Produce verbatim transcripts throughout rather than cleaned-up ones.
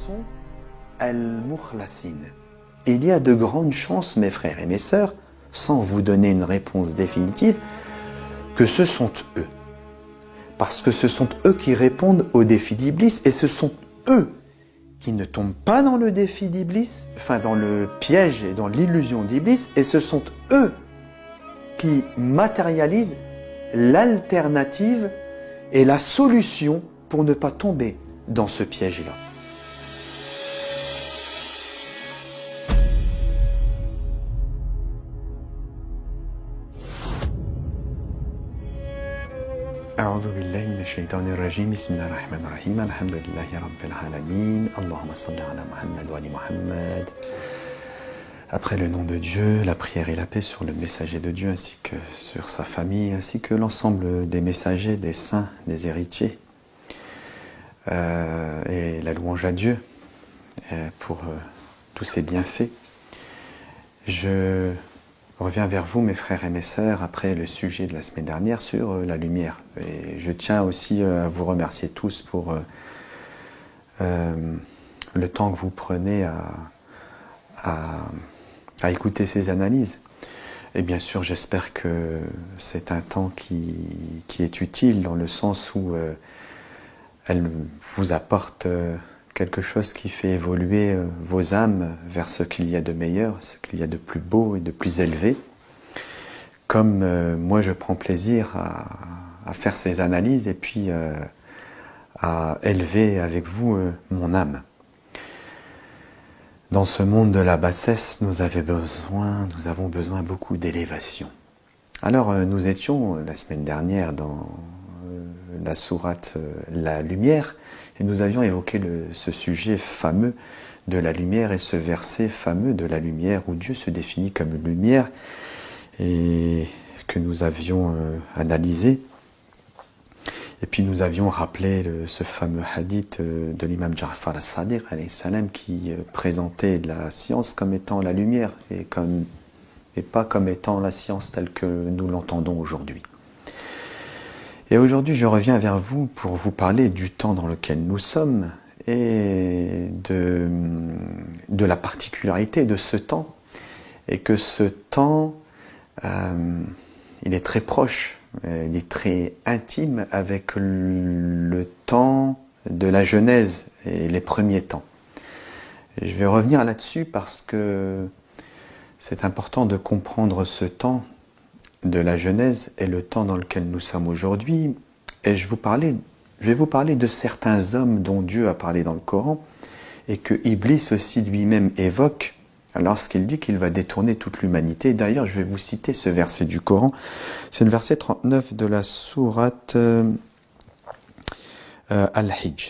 sont al-mukhlasin. Il y a de grandes chances, mes frères et mes sœurs, sans vous donner une réponse définitive, que ce sont eux. Parce que ce sont eux qui répondent au défi d'Iblis et ce sont eux qui ne tombent pas dans le défi d'Iblis, enfin dans le piège et dans l'illusion d'Iblis, et ce sont eux qui matérialisent l'alternative et la solution pour ne pas tomber dans ce piège-là. أعوذ بالله من الشيطان الرجيم بسم الله الرحمن الرحيم الحمد لله رب العالمين اللهم صل على محمد وعلى محمد. Après le nom de Dieu, la prière et la paix sur le messager de Dieu ainsi que sur sa famille ainsi que l'ensemble des messagers, des saints, des héritiers euh, et la louange à Dieu euh, pour euh, tous ses bienfaits. Je reviens vers vous, mes frères et mes sœurs, après le sujet de la semaine dernière sur euh, la lumière. Et je tiens aussi euh, à vous remercier tous pour euh, euh, le temps que vous prenez à, à, à écouter ces analyses. Et bien sûr, j'espère que c'est un temps qui, qui est utile dans le sens où euh, elle vous apporte euh, quelque chose qui fait évoluer euh, vos âmes vers ce qu'il y a de meilleur, ce qu'il y a de plus beau et de plus élevé. Comme euh, moi je prends plaisir à, à faire ces analyses et puis euh, à élever avec vous euh, mon âme. Dans ce monde de la bassesse, nous, avons besoin, nous avons besoin beaucoup d'élévation. Alors euh, nous étions la semaine dernière dans euh, la sourate euh, La Lumière, et nous avions évoqué le, ce sujet fameux de la lumière et ce verset fameux de la lumière où Dieu se définit comme une lumière et que nous avions euh, analysé. Et puis nous avions rappelé le, ce fameux hadith euh, de l'imam Ja'far as-Sadiq alayhi salam qui euh, présentait la science comme étant la lumière et, comme, et pas comme étant la science telle que nous l'entendons aujourd'hui. Et aujourd'hui, je reviens vers vous pour vous parler du temps dans lequel nous sommes et de, de la particularité de ce temps. Et que ce temps, euh, il est très proche, il est très intime avec le temps de la Genèse et les premiers temps. Et je vais revenir là-dessus parce que c'est important de comprendre ce temps de la Genèse et le temps dans lequel nous sommes aujourd'hui. Et je, vous parlais, je vais vous parler de certains hommes dont Dieu a parlé dans le Coran et que Iblis aussi lui-même évoque lorsqu'il dit qu'il va détourner toute l'humanité. D'ailleurs, je vais vous citer ce verset du Coran. C'est le verset trente-neuf de la sourate euh, euh, Al-Hijr.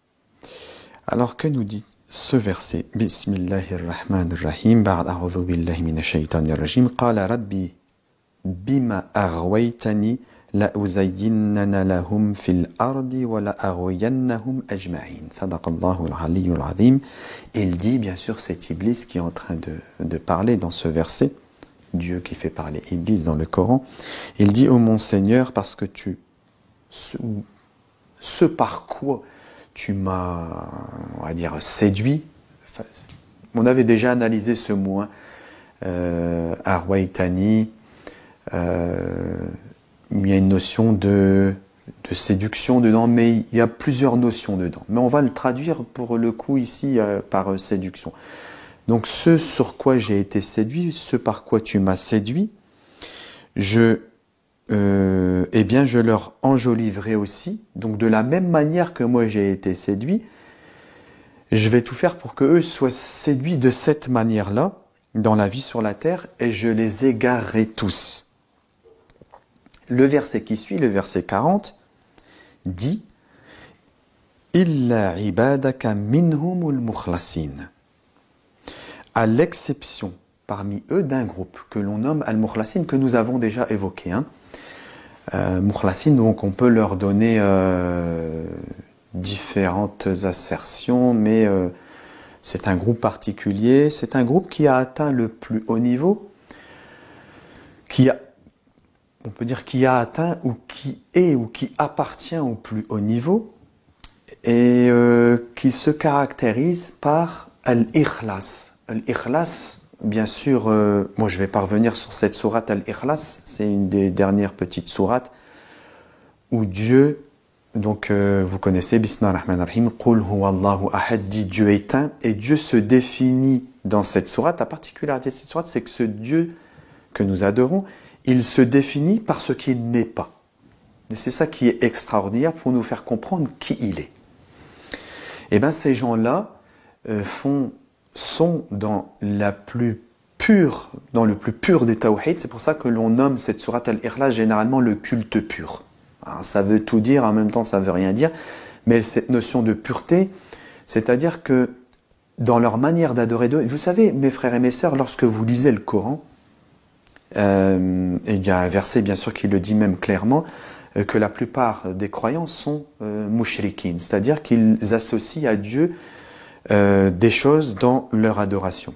Alors, que nous dit ce verset? Bismillahirrahmanirrahim. Ba'd a'udhu billahi minash shaitanir rajim. Qala rabbi bima aghwaytani la uzayyinna lahum fil ardi wa la aghwayannahum ajma'in. Sadaqallahu al-aliyyul azim. Il dit, bien sûr, c'est Iblis qui est en train de, de parler dans ce verset, Dieu qui fait parler Iblis dans le Coran. Il dit, ô mon Seigneur, parce que tu, ce, ce par quoi tu m'as, on va dire, séduit. Enfin, on avait déjà analysé ce mot, hein, euh, aghwaytani. Euh, il y a une notion de, de séduction dedans, mais il y a plusieurs notions dedans. Mais on va le traduire pour le coup ici euh, par euh, séduction. Donc ce sur quoi j'ai été séduit, ce par quoi tu m'as séduit, je, euh, eh bien je leur enjoliverai aussi. Donc de la même manière que moi j'ai été séduit, je vais tout faire pour qu'eux soient séduits de cette manière-là dans la vie sur la terre et je les égarerai tous. Le verset qui suit, le verset quarante, dit « Illa ibadaka minhumul mukhlasin » à l'exception parmi eux d'un groupe que l'on nomme al-mukhlasin, que nous avons déjà évoqué. Hein. Euh, mukhlasin, donc on peut leur donner euh, différentes assertions, mais euh, c'est un groupe particulier, c'est un groupe qui a atteint le plus haut niveau, qui a on peut dire qui a atteint ou qui est ou qui appartient au plus haut niveau. et euh, qui se caractérise par al-ikhlas. Al-ikhlas, bien sûr, euh, moi je vais pas revenir sur cette sourate al-ikhlas, c'est une des dernières petites sourates où Dieu, donc euh, vous connaissez, Bismillah ar-Rahman ar-Rahim, Qul huwa Allahu ahad, dit Dieu est un, et Dieu se définit dans cette sourate. La particularité de cette sourate, c'est que ce Dieu que nous adorons, il se définit par ce qu'il n'est pas. Et c'est ça qui est extraordinaire pour nous faire comprendre qui il est. Et bien ces gens-là euh, font, sont dans la plus pure, dans le plus pur des tawhid. C'est pour ça que l'on nomme cette sourate al-Ikhlas généralement le culte pur. Alors, ça veut tout dire, en même temps ça veut rien dire, mais cette notion de pureté, c'est-à-dire que dans leur manière d'adorer Dieu, vous savez, mes frères et mes sœurs, lorsque vous lisez le Coran, euh, et il y a un verset bien sûr qui le dit même clairement, euh, que la plupart des croyants sont euh, mushrikin, c'est-à-dire qu'ils associent à Dieu euh, des choses dans leur adoration.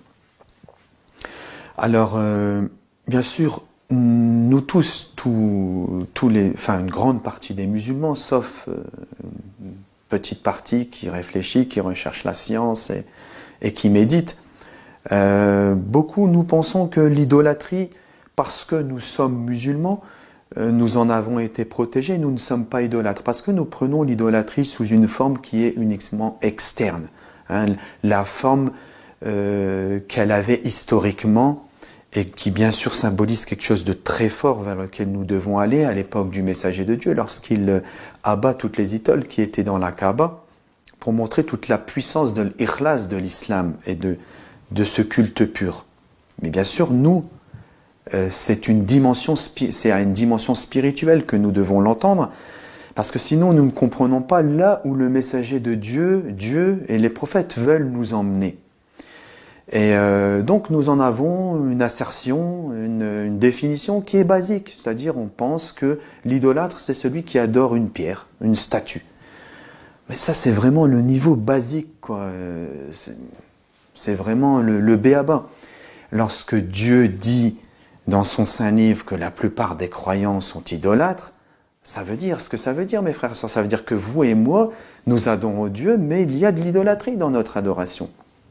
Alors, euh, bien sûr, nous tous, tous, tous les, enfin une grande partie des musulmans, sauf euh, une petite partie qui réfléchit, qui recherche la science et, et qui médite, euh, beaucoup nous pensons que l'idolâtrie, parce que nous sommes musulmans, euh, nous en avons été protégés, nous ne sommes pas idolâtres, parce que nous prenons l'idolâtrie sous une forme qui est uniquement externe, hein, la forme euh, qu'elle avait historiquement, et qui bien sûr symbolise quelque chose de très fort vers lequel nous devons aller à l'époque du messager de Dieu, lorsqu'il abat toutes les idoles qui étaient dans la Kaaba, pour montrer toute la puissance de l'ikhlas de l'islam et de, de ce culte pur. Mais bien sûr, nous, euh, c'est une dimension, c'est à une dimension spirituelle que nous devons l'entendre, parce que sinon nous ne comprenons pas là où le messager de Dieu, Dieu et les prophètes veulent nous emmener. Et euh, donc nous en avons une assertion, une, une définition qui est basique, c'est-à-dire on pense que l'idolâtre c'est celui qui adore une pierre, une statue. Mais ça c'est vraiment le niveau basique, quoi. C'est, c'est vraiment le, le b-a-ba. Lorsque Dieu dit dans son saint livre que la plupart des croyants sont idolâtres, ça veut dire ce que ça veut dire, mes frères et sœurs. Ça veut dire que vous et moi, nous adorons Dieu, mais il y a de l'idolâtrie dans notre adoration.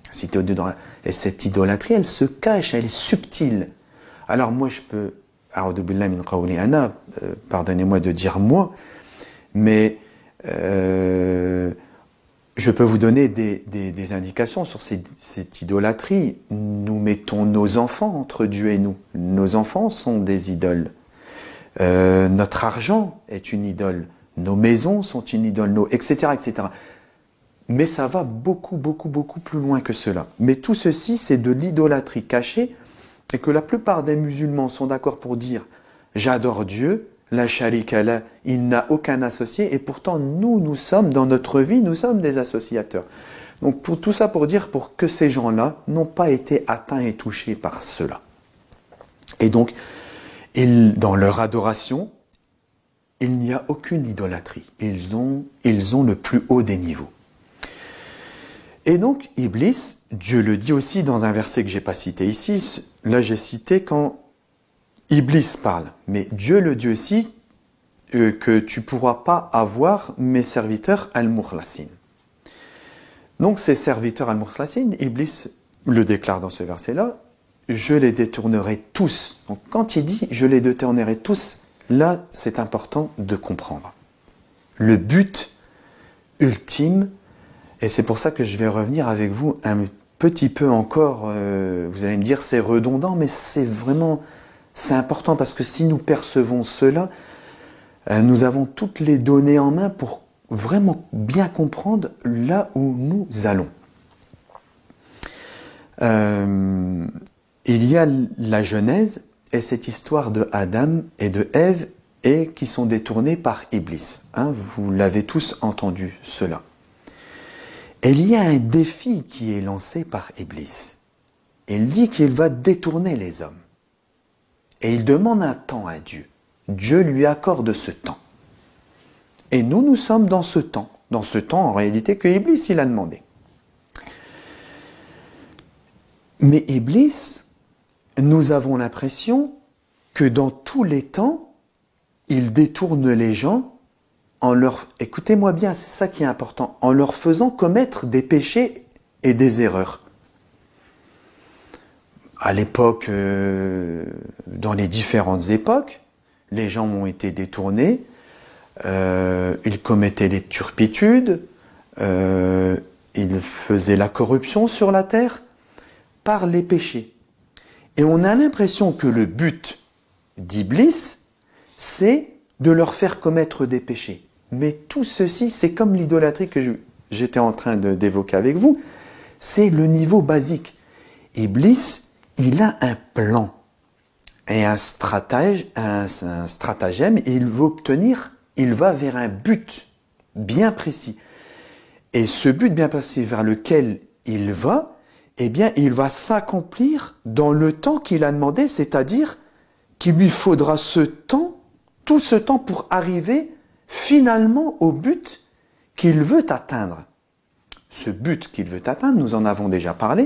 Et cette idolâtrie, elle se cache, elle est subtile. Alors moi, je peux, euh, pardonnez-moi de dire moi, mais euh, je peux vous donner des, des, des indications sur ces, cette idolâtrie. Nous mettons nos enfants entre Dieu et nous. Nos enfants sont des idoles. Euh, notre argent est une idole. Nos maisons sont une idole, nos, et cetera, et cetera. Mais ça va beaucoup, beaucoup, beaucoup plus loin que cela. Mais tout ceci, c'est de l'idolâtrie cachée, et que la plupart des musulmans sont d'accord pour dire « J'adore Dieu, la sharika la, il n'a aucun associé, et pourtant nous, nous sommes, dans notre vie, nous sommes des associateurs. » Donc pour tout ça pour dire pour que ces gens-là n'ont pas été atteints et touchés par cela. Et donc, ils, dans leur adoration, il n'y a aucune idolâtrie. Ils ont, ils ont le plus haut des niveaux. Et donc, Iblis, Dieu le dit aussi dans un verset que je n'ai pas cité ici, là j'ai cité quand Iblis parle, mais Dieu le dit aussi euh, que tu ne pourras pas avoir mes serviteurs al-Mukhlasin. Donc ces serviteurs al-Mukhlasin, Iblis le déclare dans ce verset-là, je les détournerai tous. Donc quand il dit je les détournerai tous, là c'est important de comprendre. Le but ultime, et c'est pour ça que je vais revenir avec vous un petit peu encore, euh, vous allez me dire c'est redondant, mais c'est vraiment, c'est important parce que si nous percevons cela, euh, nous avons toutes les données en main pour vraiment bien comprendre là où nous allons. Euh, il y a la Genèse et cette histoire de Adam et de Ève et qui sont détournés par Iblis. Hein, vous l'avez tous entendu cela. Et il y a un défi qui est lancé par Iblis. Il dit qu'il va détourner les hommes. Et il demande un temps à Dieu. Dieu lui accorde ce temps. Et nous, nous sommes dans ce temps. Dans ce temps, en réalité, que Iblis, il a demandé. Mais Iblis, nous avons l'impression que dans tous les temps, il détourne les gens en leur, écoutez-moi bien, c'est ça qui est important, en leur faisant commettre des péchés et des erreurs. À l'époque, euh, dans les différentes époques, les gens ont été détournés, euh, ils commettaient des turpitudes, euh, ils faisaient la corruption sur la terre par les péchés. Et on a l'impression que le but d'Iblis, c'est de leur faire commettre des péchés. Mais tout ceci, c'est comme l'idolâtrie que j'étais en train de, d'évoquer avec vous, c'est le niveau basique. Iblis, il a un plan et un stratège, un, un stratagème, et il veut obtenir, il va vers un but bien précis. Et ce but bien précis vers lequel il va, eh bien, il va s'accomplir dans le temps qu'il a demandé, c'est-à-dire qu'il lui faudra ce temps, tout ce temps pour arriver finalement au but qu'il veut atteindre. Ce but qu'il veut atteindre, nous en avons déjà parlé,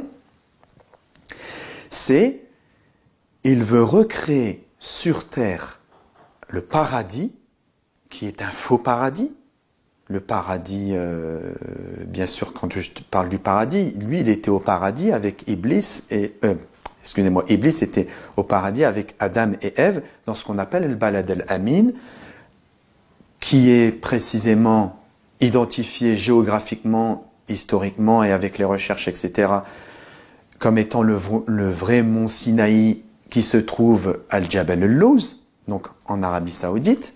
c'est il veut recréer sur terre le paradis, qui est un faux paradis. Le paradis, euh, bien sûr, quand je parle du paradis, lui, il était au paradis avec Iblis et... Euh, excusez-moi, Iblis était au paradis avec Adam et Ève dans ce qu'on appelle le Balad al-Amin, qui est précisément identifié géographiquement, historiquement et avec les recherches, et cetera, comme étant le, le vrai mont Sinaï qui se trouve à Al-Jabal al-Lawz, donc en Arabie Saoudite.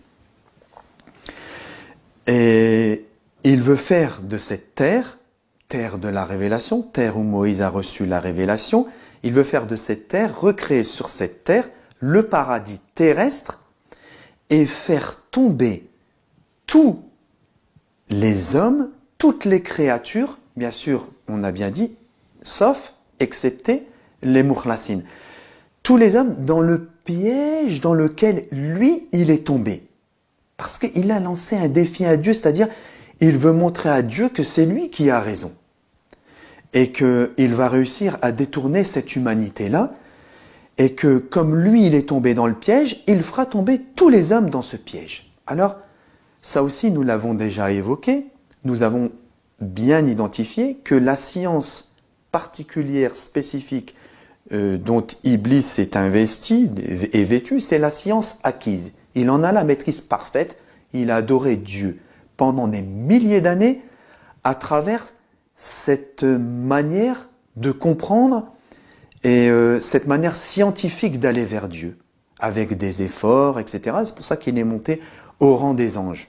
Et il veut faire de cette terre, terre de la révélation, terre où Moïse a reçu la révélation, il veut faire de cette terre, recréer sur cette terre le paradis terrestre et faire tomber tous les hommes, toutes les créatures, bien sûr, on a bien dit, sauf, excepté les mukhlasin. Tous les hommes dans le piège dans lequel lui, il est tombé. Parce qu'il a lancé un défi à Dieu, c'est-à-dire, il veut montrer à Dieu que c'est lui qui a raison. Et qu'il va réussir à détourner cette humanité-là, et que comme lui, il est tombé dans le piège, il fera tomber tous les hommes dans ce piège. Alors, ça aussi, nous l'avons déjà évoqué, nous avons bien identifié que la science particulière, spécifique, euh, dont Iblis s'est investi et vêtu, c'est la science acquise. Il en a la maîtrise parfaite, il a adoré Dieu pendant des milliers d'années à travers cette manière de comprendre et euh, cette manière scientifique d'aller vers Dieu, avec des efforts, et cetera. C'est pour ça qu'il est monté au rang des anges.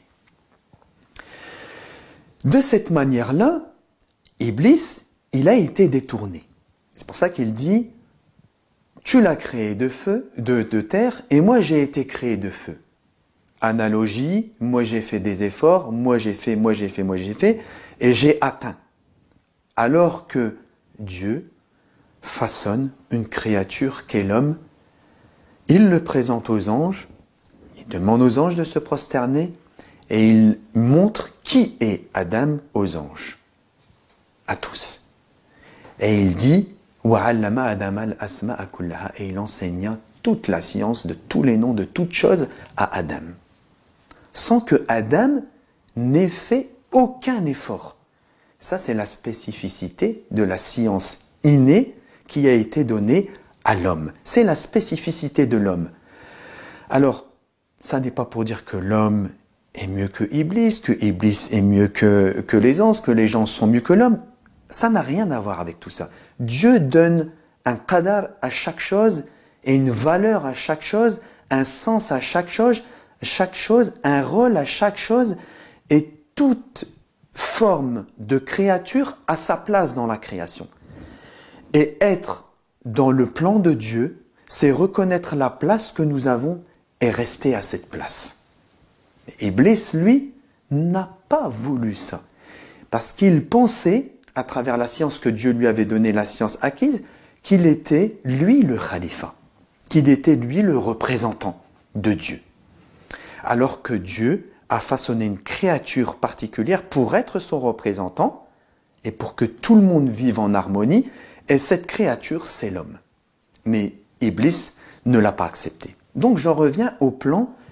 De cette manière-là, Iblis, il a été détourné. C'est pour ça qu'il dit, tu l'as créé de feu, de, de terre, et moi j'ai été créé de feu. Analogie, moi j'ai fait des efforts, moi j'ai fait, moi j'ai fait, moi j'ai fait, et j'ai atteint. Alors que Dieu façonne une créature qu'est l'homme, il le présente aux anges, il demande aux anges de se prosterner, et il montre qui est Adam aux anges, à tous. Et il dit, وَعَلَّمَ آدَمَ الْأَسْمَاءَ كُلَّهَا, et il enseigna toute la science de tous les noms de toutes choses à Adam, sans que Adam n'ait fait aucun effort. Ça, c'est la spécificité de la science innée qui a été donnée à l'homme. C'est la spécificité de l'homme. Alors, ça n'est pas pour dire que l'homme est mieux que Iblis, que Iblis est mieux que, que les anges, que les gens sont mieux que l'homme. Ça n'a rien à voir avec tout ça. Dieu donne un qadar à chaque chose et une valeur à chaque chose, un sens à chaque chose, chaque chose, un rôle à chaque chose, et toute forme de créature a sa place dans la création. Et être dans le plan de Dieu, c'est reconnaître la place que nous avons et rester à cette place. Iblis, lui, n'a pas voulu ça. Parce qu'il pensait, à travers la science que Dieu lui avait donnée, la science acquise, qu'il était, lui, le khalifa. Qu'il était, lui, le représentant de Dieu. Alors que Dieu a façonné une créature particulière pour être son représentant et pour que tout le monde vive en harmonie. Et cette créature, c'est l'homme. Mais Iblis ne l'a pas accepté. Donc j'en reviens au plan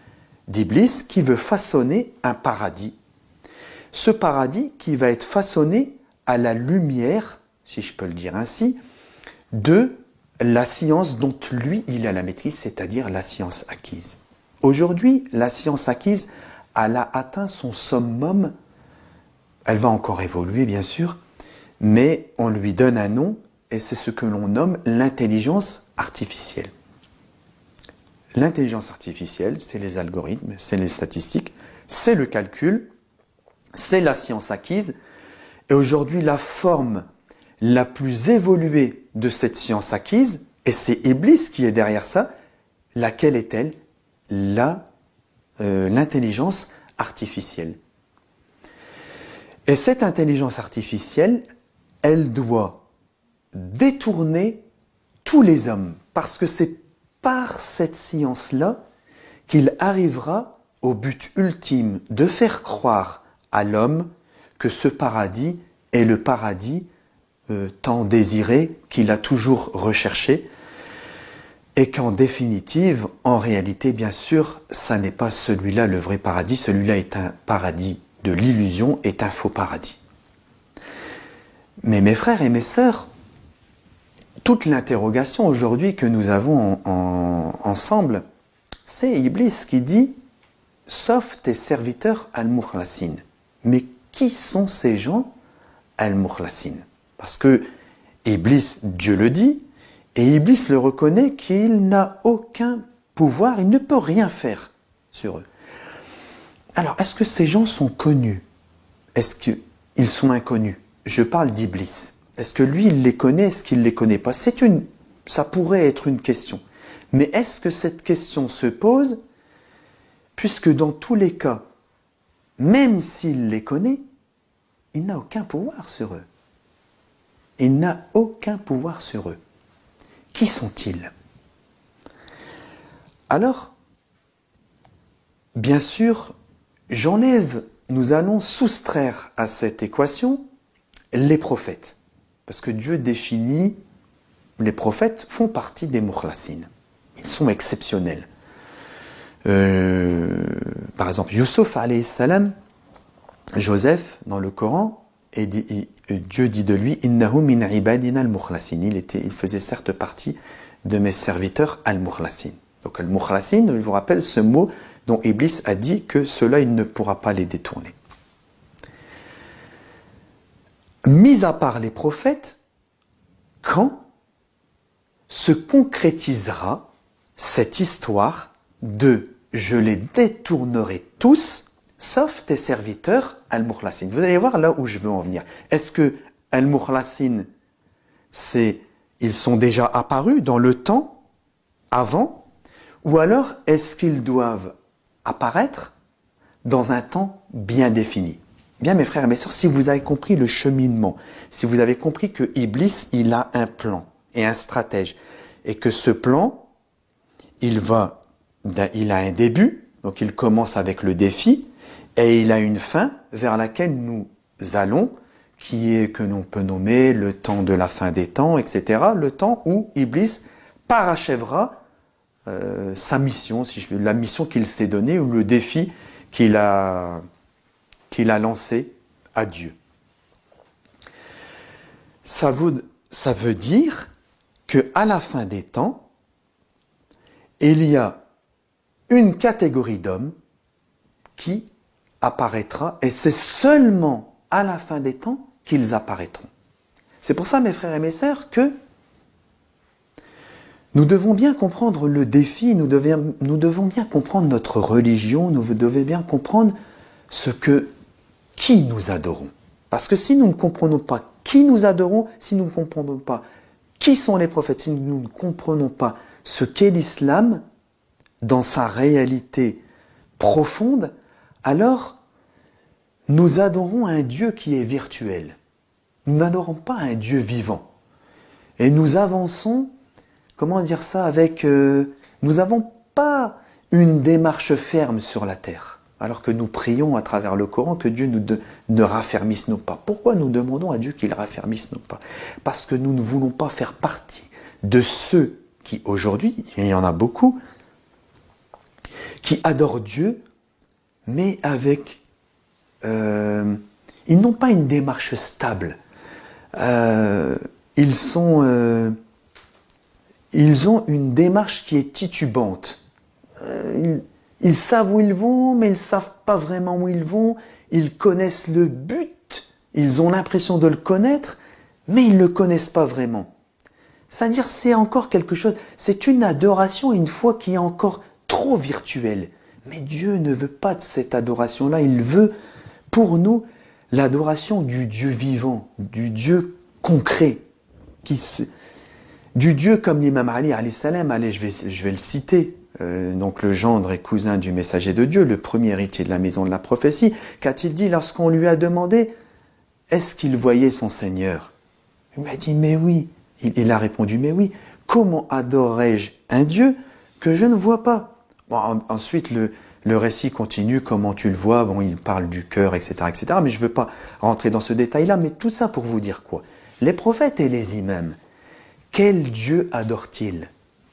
d'Iblis qui veut façonner un paradis. Ce paradis qui va être façonné à la lumière, si je peux le dire ainsi, de la science dont lui, il a la maîtrise, c'est-à-dire la science acquise. Aujourd'hui, la science acquise, elle a atteint son summum. Elle va encore évoluer, bien sûr, mais on lui donne un nom, et c'est ce que l'on nomme l'intelligence artificielle. L'intelligence artificielle, c'est les algorithmes, c'est les statistiques, c'est le calcul, c'est la science acquise. Et aujourd'hui, la forme la plus évoluée de cette science acquise, et c'est Iblis qui est derrière ça, laquelle est-elle? La, euh, l'intelligence artificielle. Et cette intelligence artificielle, elle doit détourner tous les hommes, parce que c'est par cette science-là qu'il arrivera au but ultime de faire croire à l'homme que ce paradis est le paradis euh, tant désiré qu'il a toujours recherché, et qu'en définitive, en réalité, bien sûr, ça n'est pas celui-là le vrai paradis, celui-là est un paradis de l'illusion, est un faux paradis. Mais mes frères et mes sœurs, toute l'interrogation aujourd'hui que nous avons en, en, ensemble, c'est Iblis qui dit « Sauf tes serviteurs al-Mukhlasin ». Mais qui sont ces gens al-Mukhlasin? Parce que Iblis, Dieu le dit, et Iblis le reconnaît qu'il n'a aucun pouvoir, il ne peut rien faire sur eux. Alors, est-ce que ces gens sont connus? Est-ce qu'ils sont inconnus? Je parle d'Iblis. Est-ce que lui, il les connaît? Est-ce qu'il ne les connaît pas? C'est une, ça pourrait être une question. Mais est-ce que cette question se pose? Puisque dans tous les cas, même s'il les connaît, il n'a aucun pouvoir sur eux. Il n'a aucun pouvoir sur eux. Qui sont-ils? Alors, bien sûr, j'enlève, nous allons soustraire à cette équation les prophètes. Parce que Dieu définit, les prophètes font partie des Mukhlasin. Ils sont exceptionnels. Euh, par exemple, Youssouf alayhi salam, Joseph, dans le Coran, et dit, et Dieu dit de lui, Innahu min ibadina al-Mukhlasin. Il était, il faisait certes partie de mes serviteurs al-Mukhlasin. Donc al-Mukhlasin, je vous rappelle ce mot dont Iblis a dit que cela, il ne pourra pas les détourner. Mis à part les prophètes, quand se concrétisera cette histoire de « je les détournerai tous » sauf tes serviteurs al-Mukhlasin. Vous allez voir là où je veux en venir. Est-ce que al-Mukhlasin, c'est, ils sont déjà apparus dans le temps, avant, ou alors est-ce qu'ils doivent apparaître dans un temps bien défini? Bien mes frères et mes sœurs, si vous avez compris le cheminement, si vous avez compris que Iblis, il a un plan et un stratège, et que ce plan, il va, il a un début, donc il commence avec le défi, et il a une fin vers laquelle nous allons, qui est que l'on peut nommer le temps de la fin des temps, et cetera. Le temps où Iblis parachèvera euh, sa mission, si je, la mission qu'il s'est donnée, ou le défi qu'il a, qu'il a lancé à Dieu. Ça veut, ça veut dire qu'à la fin des temps, il y a une catégorie d'hommes qui apparaîtra, et c'est seulement à la fin des temps qu'ils apparaîtront. C'est pour ça, mes frères et mes sœurs, que nous devons bien comprendre le défi, nous devons, nous devons bien comprendre notre religion, nous devons bien comprendre ce que, qui nous adorons. Parce que si nous ne comprenons pas qui nous adorons, si nous ne comprenons pas qui sont les prophètes, si nous ne comprenons pas ce qu'est l'islam dans sa réalité profonde, alors nous adorons un Dieu qui est virtuel. Nous n'adorons pas un Dieu vivant. Et nous avançons, comment dire ça, avec... Euh, nous n'avons pas une démarche ferme sur la terre, alors que nous prions à travers le Coran que Dieu nous de, ne raffermisse nos pas. Pourquoi nous demandons à Dieu qu'il raffermisse nos pas? Parce que nous ne voulons pas faire partie de ceux qui, aujourd'hui, il y en a beaucoup, qui adorent Dieu mais avec... Euh, ils n'ont pas une démarche stable. Euh, ils sont... Euh, ils ont une démarche qui est titubante. Euh, ils, ils savent où ils vont, mais ils ne savent pas vraiment où ils vont. Ils connaissent le but, ils ont l'impression de le connaître, mais ils ne le connaissent pas vraiment. C'est-à-dire, c'est encore quelque chose, c'est une adoration, une foi qui est encore trop virtuelle. Mais Dieu ne veut pas de cette adoration-là, il veut pour nous l'adoration du Dieu vivant, du Dieu concret, qui se, du Dieu comme l'imam Ali, alayhi salam, allez, je vais, je vais le citer, euh, donc le gendre et cousin du messager de Dieu, le premier héritier de la maison de la prophétie, qu'a-t-il dit lorsqu'on lui a demandé, est-ce qu'il voyait son Seigneur? Il m'a dit, mais oui. Il, il a répondu, mais oui. Comment adorerais-je un Dieu que je ne vois pas? Bon, en, ensuite, le, le récit continue, comment tu le vois, bon, il parle du cœur, et cetera, et cetera, mais je ne veux pas rentrer dans ce détail-là, mais tout ça pour vous dire quoi? Les prophètes et les imams, quel Dieu adorent-ils?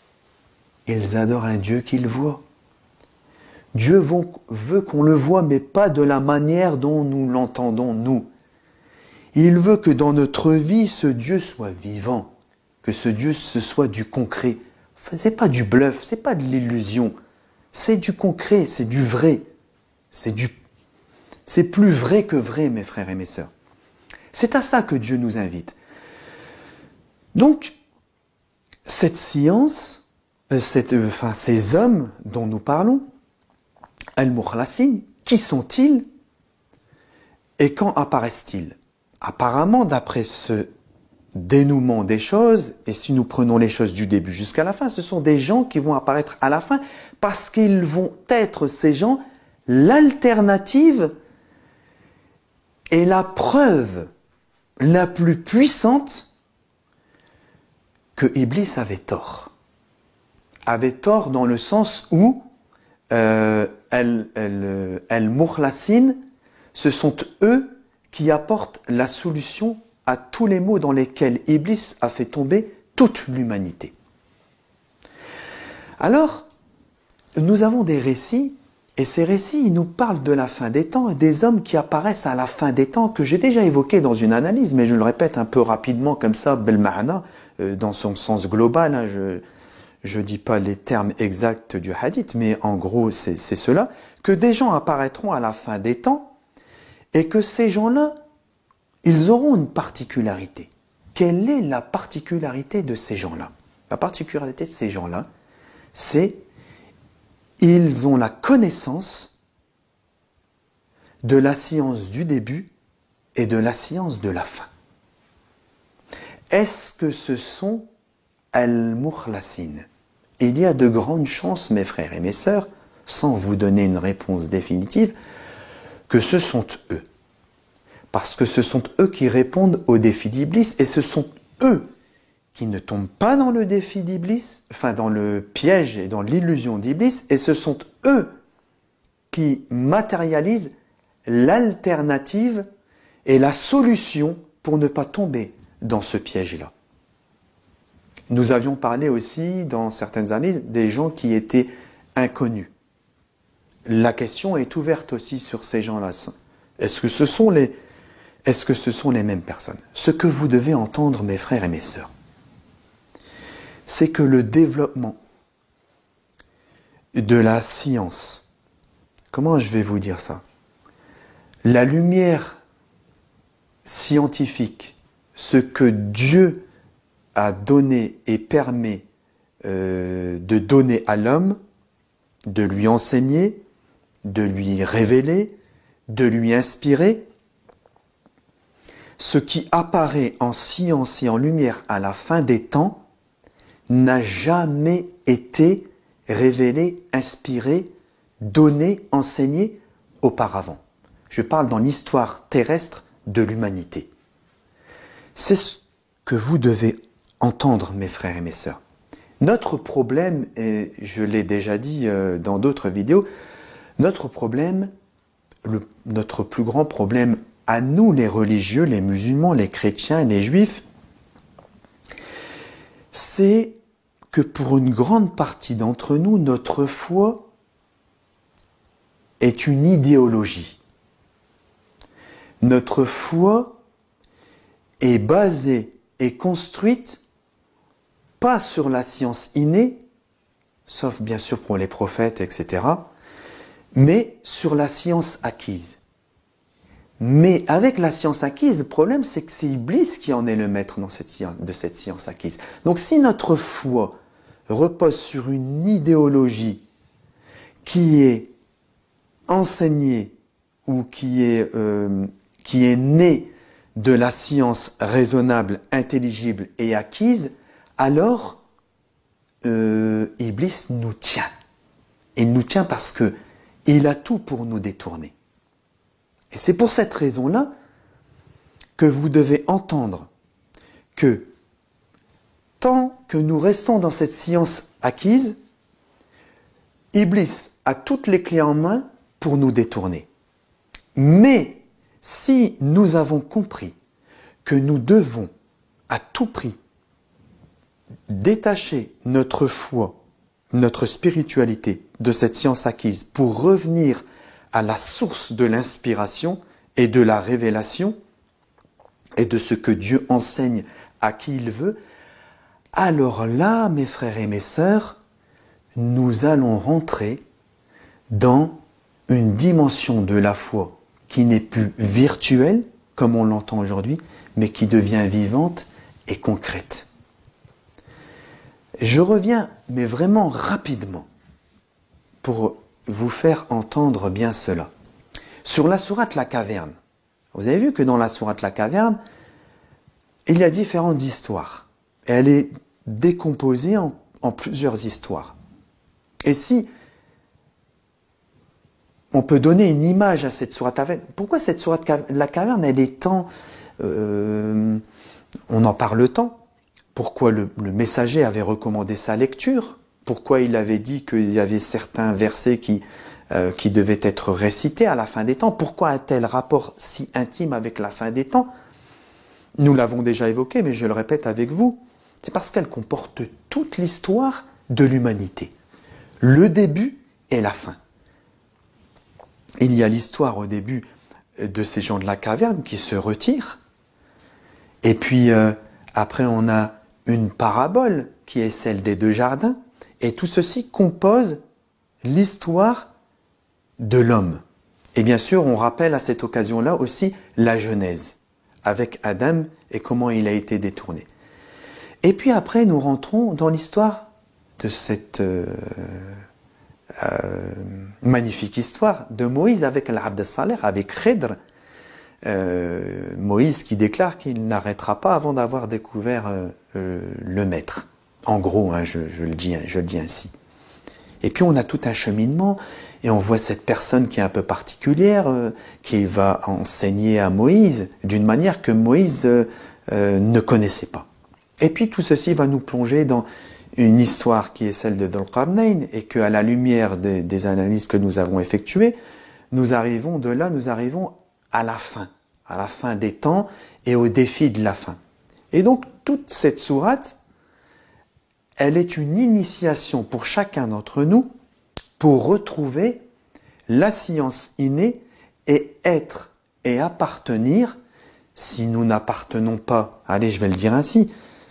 Ils adorent un Dieu qu'ils voient. Dieu veut qu'on le voie, mais pas de la manière dont nous l'entendons, nous. Il veut que dans notre vie, ce Dieu soit vivant, que ce Dieu ce soit du concret. Enfin, c'est pas du bluff, c'est pas de l'illusion, c'est du concret, c'est du vrai. C'est du, c'est plus vrai que vrai, mes frères et mes sœurs. C'est à ça que Dieu nous invite. Donc, cette science, euh, cette, euh, enfin, ces hommes dont nous parlons, Al-Mukhlasin, qui sont-ils et quand apparaissent-ils? Apparemment, d'après ce dénouement des choses, et si nous prenons les choses du début jusqu'à la fin, ce sont des gens qui vont apparaître à la fin parce qu'ils vont être, ces gens, l'alternative et la preuve la plus puissante que Iblis avait tort. Avait tort dans le sens où euh, Al-Mukhlasin, ce sont eux qui apportent la solution à tous les maux dans lesquels Iblis a fait tomber toute l'humanité. Alors, nous avons des récits, et ces récits, ils nous parlent de la fin des temps, et des hommes qui apparaissent à la fin des temps, que j'ai déjà évoqué dans une analyse, mais je le répète un peu rapidement comme ça, Belmahana, euh, dans son sens global, hein, je je ne dis pas les termes exacts du hadith, mais en gros, c'est cela, que des gens apparaîtront à la fin des temps, et que ces gens-là, ils auront une particularité. Quelle est la particularité de ces gens-là? La particularité de ces gens-là, c'est ils ont la connaissance de la science du début et de la science de la fin. Est-ce que ce sont Al-Mukhlasin? Il y a de grandes chances, mes frères et mes sœurs, sans vous donner une réponse définitive, que ce sont eux. Parce que ce sont eux qui répondent au défi d'Iblis, et ce sont eux qui ne tombent pas dans le défi d'Iblis, enfin dans le piège et dans l'illusion d'Iblis, et ce sont eux qui matérialisent l'alternative et la solution pour ne pas tomber dans ce piège-là. Nous avions parlé aussi, dans certaines années, des gens qui étaient inconnus. La question est ouverte aussi sur ces gens-là. Est-ce que ce sont les, est-ce que ce sont les mêmes personnes? Ce que vous devez entendre, mes frères et mes sœurs, c'est que le développement de la science, comment je vais vous dire ça? La lumière scientifique, ce que Dieu a donné et permet euh, de donner à l'homme, de lui enseigner, de lui révéler, de lui inspirer, ce qui apparaît en science et en lumière à la fin des temps n'a jamais été révélé, inspiré, donné, enseigné auparavant. Je parle dans l'histoire terrestre de l'humanité. C'est ce que vous devez entendre, mes frères et mes sœurs. Notre problème, et je l'ai déjà dit dans d'autres vidéos, notre problème, le, notre plus grand problème à nous, les religieux, les musulmans, les chrétiens, les juifs, c'est que pour une grande partie d'entre nous, notre foi est une idéologie. Notre foi est basée et construite pas sur la science innée, sauf bien sûr pour les prophètes, et cetera, mais sur la science acquise. Mais avec la science acquise, le problème c'est que c'est Iblis qui en est le maître dans cette science, de cette science acquise. Donc si notre foi repose sur une idéologie qui est enseignée ou qui est, euh, qui est née de la science raisonnable, intelligible et acquise, alors euh, Iblis nous tient. Il nous tient parce que il a tout pour nous détourner. Et c'est pour cette raison-là que vous devez entendre que tant que nous restons dans cette science acquise, Iblis a toutes les clés en main pour nous détourner. Mais si nous avons compris que nous devons à tout prix détacher notre foi, notre spiritualité de cette science acquise pour revenir à la source de l'inspiration et de la révélation et de ce que Dieu enseigne à qui il veut, alors là, mes frères et mes sœurs, nous allons rentrer dans une dimension de la foi qui n'est plus virtuelle, comme on l'entend aujourd'hui, mais qui devient vivante et concrète. Je reviens, mais vraiment rapidement, pour vous faire entendre bien cela. Sur la sourate La Caverne, vous avez vu que dans la sourate La Caverne, il y a différentes histoires. Et elle est décomposée en, en plusieurs histoires. Et si on peut donner une image à cette sourate La Caverne, pourquoi cette sourate La Caverne, elle est tant... Euh, on en parle tant. Pourquoi le, le messager avait recommandé sa lecture? Pourquoi il avait dit qu'il y avait certains versets qui, euh, qui devaient être récités à la fin des temps? Pourquoi un tel rapport si intime avec la fin des temps? Nous l'avons déjà évoqué, mais je le répète avec vous. C'est parce qu'elle comporte toute l'histoire de l'humanité. Le début et la fin. Il y a l'histoire au début de ces gens de la caverne qui se retirent. Et puis euh, après on a une parabole qui est celle des deux jardins. Et tout ceci compose l'histoire de l'homme. Et bien sûr, on rappelle à cette occasion-là aussi la Genèse, avec Adam et comment il a été détourné. Et puis après, nous rentrons dans l'histoire de cette euh, euh, magnifique histoire de Moïse avec l'Abd al-Saleh, avec Khidr. Euh, Moïse qui déclare qu'il n'arrêtera pas avant d'avoir découvert euh, euh, le maître. En gros, hein, je, je, le dis, je le dis ainsi. Et puis on a tout un cheminement, et on voit cette personne qui est un peu particulière, euh, qui va enseigner à Moïse d'une manière que Moïse euh, euh, ne connaissait pas. Et puis tout ceci va nous plonger dans une histoire qui est celle de Dhul-Qarnayn, et qu'à la lumière des, des analyses que nous avons effectuées, nous arrivons de là, nous arrivons à la fin, à la fin des temps et au défi de la fin. Et donc toute cette sourate, elle est une initiation pour chacun d'entre nous pour retrouver la science innée et être et appartenir, si nous n'appartenons pas, allez je vais le dire ainsi,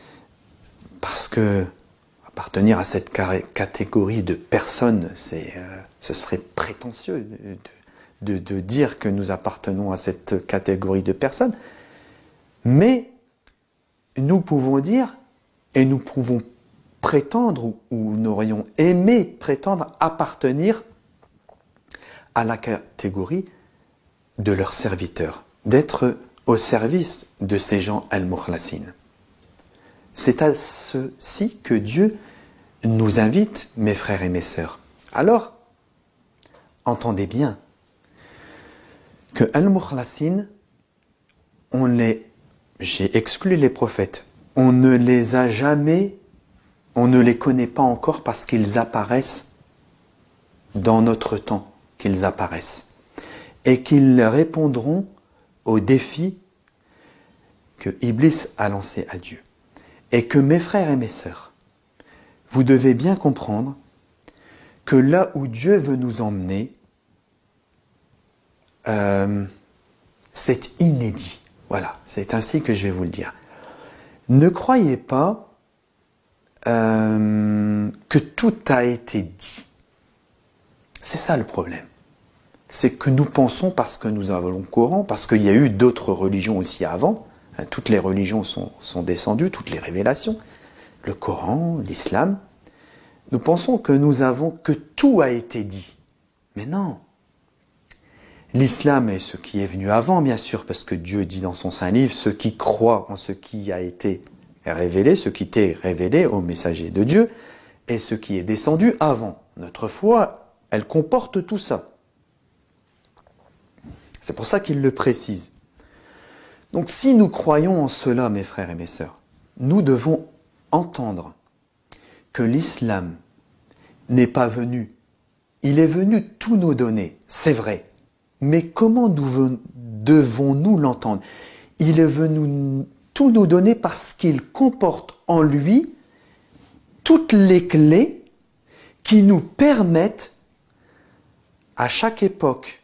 parce que appartenir à cette catégorie de personnes, c'est, euh, ce serait prétentieux de, de, de dire que nous appartenons à cette catégorie de personnes, mais nous pouvons dire et nous pouvons prétendre, ou nous aurions aimé prétendre appartenir à la catégorie de leurs serviteurs, d'être au service de ces gens al-Mukhlasin. C'est à ceci que Dieu nous invite, mes frères et mes sœurs. Alors, entendez bien que al-Mukhlasin, on les, j'ai exclu les prophètes, on ne les a jamais, on ne les connaît pas encore parce qu'ils apparaissent dans notre temps, qu'ils apparaissent, et qu'ils répondront aux défis que Iblis a lancés à Dieu. Et que mes frères et mes sœurs, vous devez bien comprendre que là où Dieu veut nous emmener, euh, c'est inédit. Voilà, c'est ainsi que je vais vous le dire. Ne croyez pas euh, que tout a été dit. C'est ça le problème. C'est que nous pensons, parce que nous avons le Coran, parce qu'il y a eu d'autres religions aussi avant, hein, toutes les religions sont, sont descendues, toutes les révélations, le Coran, l'islam, nous pensons que nous avons, que tout a été dit. Mais non. L'islam est ce qui est venu avant, bien sûr, parce que Dieu dit dans son Saint Livre, ceux qui croient en ce qui a été révélé, ce qui t'est révélé au messager de Dieu, et ce qui est descendu avant. Notre foi, elle comporte tout ça. C'est pour ça qu'il le précise. Donc si nous croyons en cela, mes frères et mes sœurs, nous devons entendre que l'islam n'est pas venu. Il est venu tout nous donner, c'est vrai. Mais comment devons-nous l'entendre? Il est venu tout nous donner parce qu'il comporte en lui toutes les clés qui nous permettent, à chaque époque,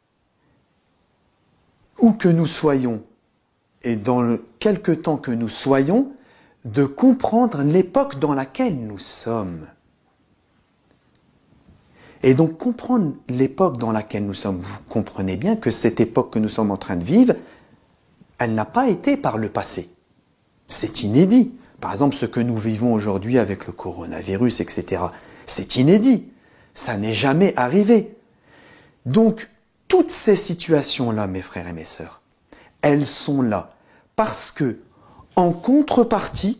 où que nous soyons, et dans le quelque temps que nous soyons, de comprendre l'époque dans laquelle nous sommes. Et donc comprendre l'époque dans laquelle nous sommes, vous comprenez bien que cette époque que nous sommes en train de vivre, elle n'a pas été par le passé. C'est inédit. Par exemple, ce que nous vivons aujourd'hui avec le coronavirus, et cetera, c'est inédit. Ça n'est jamais arrivé. Donc, toutes ces situations-là, mes frères et mes sœurs, elles sont là parce que, en contrepartie,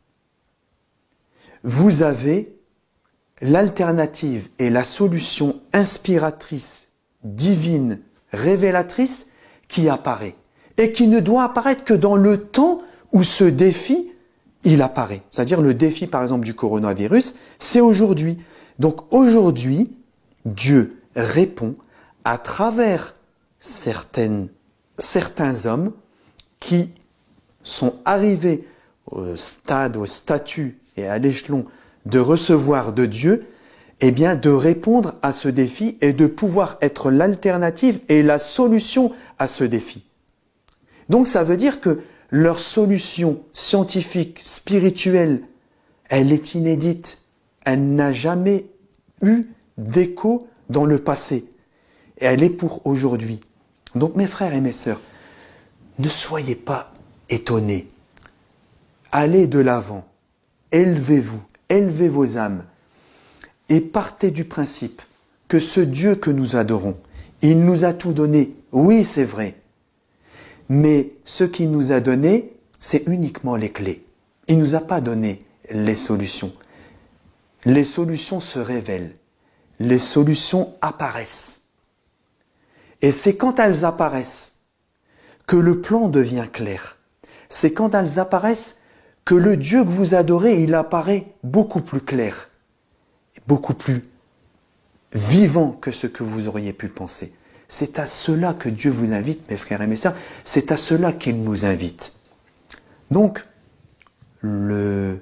vous avez l'alternative et la solution inspiratrice, divine, révélatrice qui apparaît et qui ne doit apparaître que dans le temps où ce défi, il apparaît. C'est-à-dire le défi, par exemple, du coronavirus, c'est aujourd'hui. Donc aujourd'hui, Dieu répond à travers certaines, certains hommes qui sont arrivés au stade, au statut et à l'échelon de recevoir de Dieu, eh bien de répondre à ce défi et de pouvoir être l'alternative et la solution à ce défi. Donc ça veut dire que leur solution scientifique, spirituelle, elle est inédite. Elle n'a jamais eu d'écho dans le passé. Et elle est pour aujourd'hui. Donc mes frères et mes sœurs, ne soyez pas étonnés. Allez de l'avant. Élevez-vous. Élevez vos âmes. Et partez du principe que ce Dieu que nous adorons, il nous a tout donné. Oui, c'est vrai. Mais ce qu'il nous a donné, c'est uniquement les clés. Il ne nous a pas donné les solutions. Les solutions se révèlent. Les solutions apparaissent. Et c'est quand elles apparaissent que le plan devient clair. C'est quand elles apparaissent que le Dieu que vous adorez, il apparaît beaucoup plus clair, beaucoup plus vivant que ce que vous auriez pu penser. C'est à cela que Dieu vous invite, mes frères et mes sœurs, c'est à cela qu'il nous invite. Donc, le,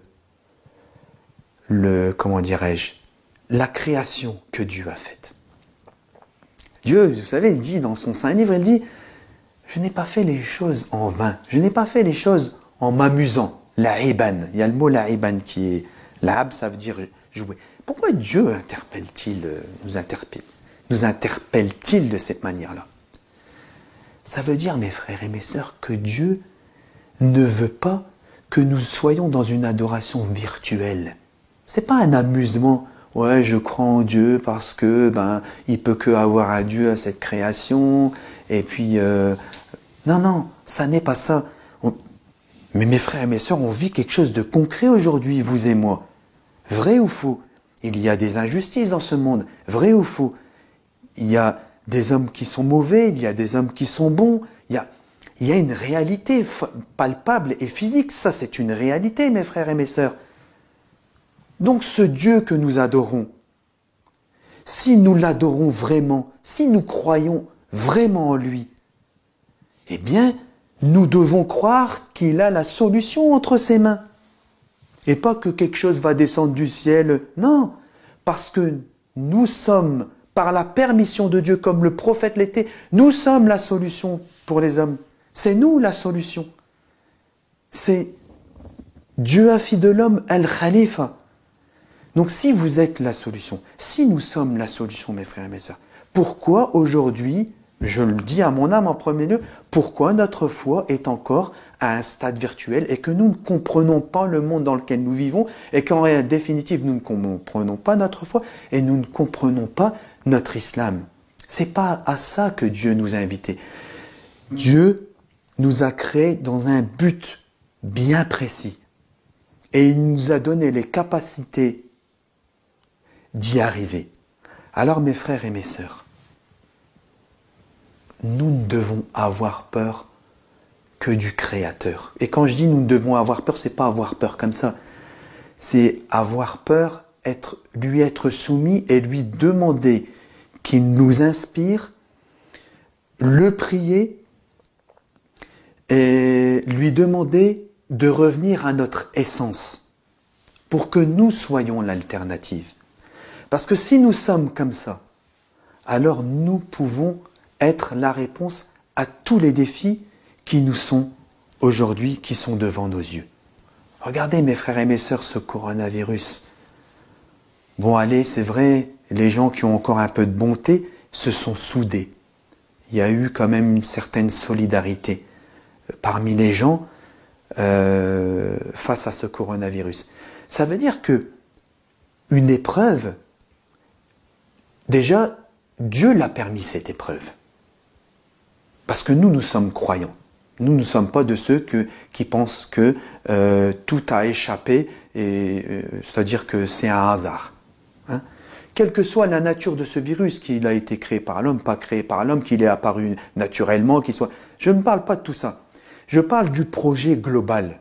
le comment dirais-je, la création que Dieu a faite. Dieu, vous savez, il dit dans son Saint Livre, il dit « Je n'ai pas fait les choses en vain, je n'ai pas fait les choses en m'amusant. » La'iban, il y a le mot la'iban qui est... La'ab, ça veut dire jouer. Pourquoi Dieu interpelle-t-il, nous interpelle, nous interpelle-t-il de cette manière-là? Ça veut dire, mes frères et mes sœurs, que Dieu ne veut pas que nous soyons dans une adoration virtuelle. C'est pas un amusement. Ouais, je crois en Dieu parce que ben il peut que avoir un Dieu à cette création. Et puis euh... non, non, ça n'est pas ça. On... Mais mes frères et mes sœurs, on vit quelque chose de concret aujourd'hui, vous et moi. Vrai ou faux? Il y a des injustices dans ce monde. Vrai ou faux? Il y a des hommes qui sont mauvais, il y a des hommes qui sont bons. Il y a, il y a une réalité palpable et physique. Ça, c'est une réalité, mes frères et mes sœurs. Donc ce Dieu que nous adorons, si nous l'adorons vraiment, si nous croyons vraiment en lui, eh bien, nous devons croire qu'il a la solution entre ses mains. Et pas que quelque chose va descendre du ciel. Non, parce que nous sommes par la permission de Dieu, comme le prophète l'était. Nous sommes la solution pour les hommes. C'est nous la solution. C'est Dieu a fait de l'homme Al-Khalifa. Donc si vous êtes la solution, si nous sommes la solution, mes frères et mes sœurs, pourquoi aujourd'hui, je le dis à mon âme en premier lieu, pourquoi notre foi est encore à un stade virtuel et que nous ne comprenons pas le monde dans lequel nous vivons et qu'en définitive nous ne comprenons pas notre foi et nous ne comprenons pas notre islam. C'est pas à ça que Dieu nous a invités. Dieu nous a créés dans un but bien précis et il nous a donné les capacités d'y arriver. Alors mes frères et mes sœurs, nous ne devons avoir peur que du Créateur. Et quand je dis nous ne devons avoir peur, c'est pas avoir peur comme ça. C'est avoir peur, être, lui être soumis et lui demander qu'il nous inspire, le prier et lui demander de revenir à notre essence pour que nous soyons l'alternative. Parce que si nous sommes comme ça, alors nous pouvons être la réponse à tous les défis qui nous sont aujourd'hui, qui sont devant nos yeux. Regardez mes frères et mes sœurs, ce coronavirus. Bon allez, c'est vrai, les gens qui ont encore un peu de bonté se sont soudés. Il y a eu quand même une certaine solidarité parmi les gens euh, face à ce coronavirus. Ça veut dire que une épreuve, déjà, Dieu l'a permis cette épreuve. Parce que nous, nous sommes croyants. Nous ne sommes pas de ceux que, qui pensent que euh, tout a échappé, et euh, c'est-à-dire que c'est un hasard. Hein? Quelle que soit la nature de ce virus, qu'il a été créé par l'homme, pas créé par l'homme, qu'il est apparu naturellement, qu'il soit... Je ne parle pas de tout ça. Je parle du projet global.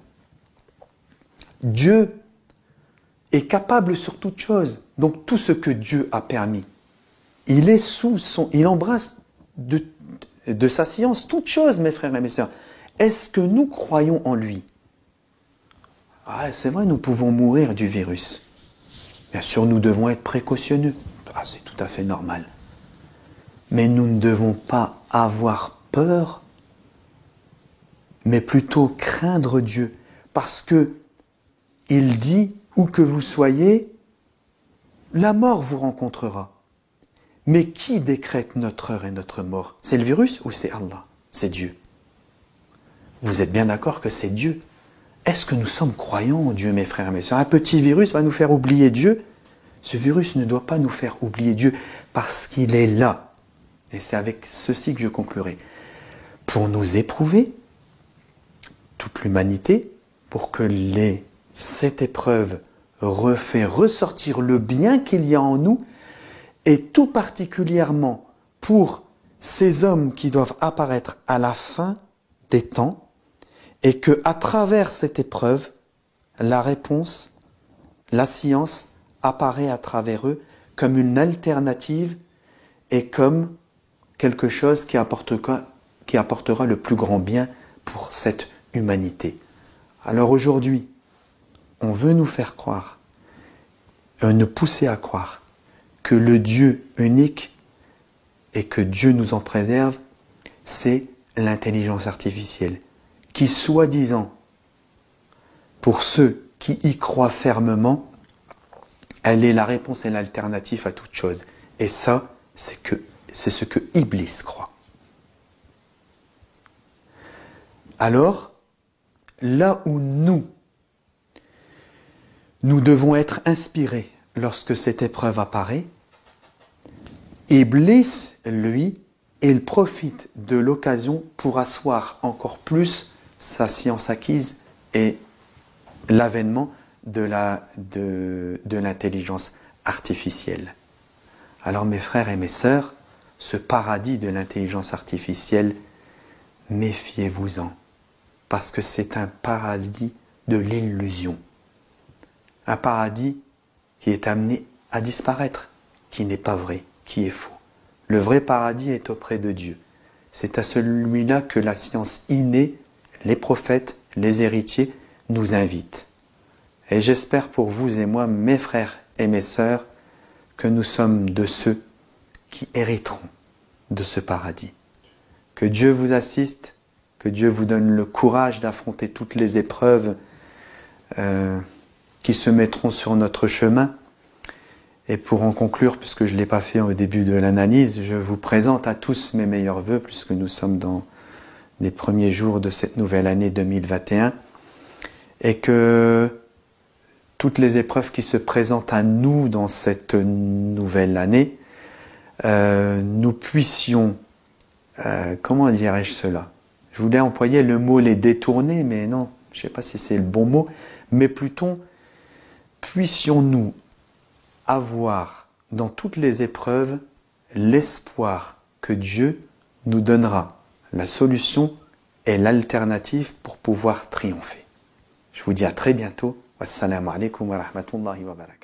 Dieu est capable sur toute chose. Donc tout ce que Dieu a permis, il est sous son... Il embrasse de, de sa science toute chose, mes frères et mes sœurs. Est-ce que nous croyons en lui? Ah, c'est vrai, nous pouvons mourir du virus. Bien sûr, nous devons être précautionneux. Ah, c'est tout à fait normal. Mais nous ne devons pas avoir peur, mais plutôt craindre Dieu. Parce que il dit, où que vous soyez, la mort vous rencontrera. Mais qui décrète notre heure et notre mort? C'est le virus ou c'est Allah? C'est Dieu. Vous êtes bien d'accord que c'est Dieu? Est-ce que nous sommes croyants en Dieu, mes frères et mes sœurs? Un petit virus va nous faire oublier Dieu? Ce virus ne doit pas nous faire oublier Dieu parce qu'il est là. Et c'est avec ceci que je conclurai. Pour nous éprouver, toute l'humanité, pour que les, cette épreuve refait ressortir le bien qu'il y a en nous, et tout particulièrement pour ces hommes qui doivent apparaître à la fin des temps, et que à travers cette épreuve, la réponse, la science apparaît à travers eux comme une alternative et comme quelque chose qui apportera, qui apportera le plus grand bien pour cette humanité. Alors aujourd'hui, on veut nous faire croire, euh, nous pousser à croire que le Dieu unique et que Dieu nous en préserve, c'est l'intelligence artificielle, qui soi-disant, pour ceux qui y croient fermement, elle est la réponse et l'alternative à toute chose. Et ça, c'est que, c'est ce que Iblis croit. Alors, là où nous, nous devons être inspirés lorsque cette épreuve apparaît, Iblis, lui, il profite de l'occasion pour asseoir encore plus sa science acquise et l'avènement de la, de, de l'intelligence artificielle. Alors mes frères et mes sœurs, ce paradis de l'intelligence artificielle, méfiez-vous-en, parce que c'est un paradis de l'illusion. Un paradis qui est amené à disparaître, qui n'est pas vrai, qui est faux. Le vrai paradis est auprès de Dieu. C'est à celui-là que la science innée, les prophètes, les héritiers nous invitent. Et j'espère pour vous et moi, mes frères et mes sœurs, que nous sommes de ceux qui hériteront de ce paradis. Que Dieu vous assiste, que Dieu vous donne le courage d'affronter toutes les épreuves euh, qui se mettront sur notre chemin. Et pour en conclure, puisque je ne l'ai pas fait au début de l'analyse, je vous présente à tous mes meilleurs vœux, puisque nous sommes dans les premiers jours de cette nouvelle année deux mille vingt et un, et que toutes les épreuves qui se présentent à nous dans cette nouvelle année, euh, nous puissions, euh, comment dirais-je cela? Je voulais employer le mot les détourner, mais non, je ne sais pas si c'est le bon mot, mais plutôt, puissions-nous avoir dans toutes les épreuves l'espoir que Dieu nous donnera la solution et l'alternative pour pouvoir triompher. Je vous dis à très bientôt. Wassalamu alaikum wa rahmatullahi wa barakatuh.